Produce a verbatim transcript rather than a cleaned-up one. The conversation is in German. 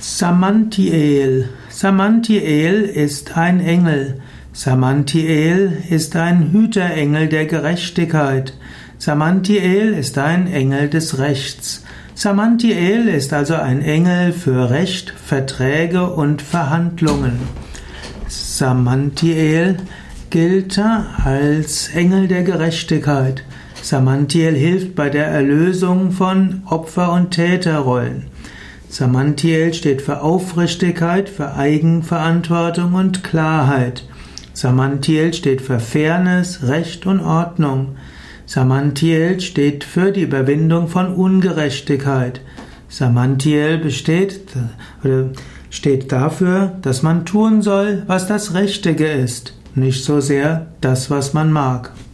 Samantiel. Samantiel ist ein Engel. Samantiel ist ein Hüterengel der Gerechtigkeit. Samantiel ist ein Engel des Rechts. Samantiel ist also ein Engel für Recht, Verträge und Verhandlungen. Samantiel gilt als Engel der Gerechtigkeit. Samantiel hilft bei der Erlösung von Opfer- und Täterrollen. Samantiel steht für Aufrichtigkeit, für Eigenverantwortung und Klarheit. Samantiel steht für Fairness, Recht und Ordnung. Samantiel steht für die Überwindung von Ungerechtigkeit. Samantiel besteht, oder steht dafür, dass man tun soll, was das Richtige ist, nicht so sehr das, was man mag.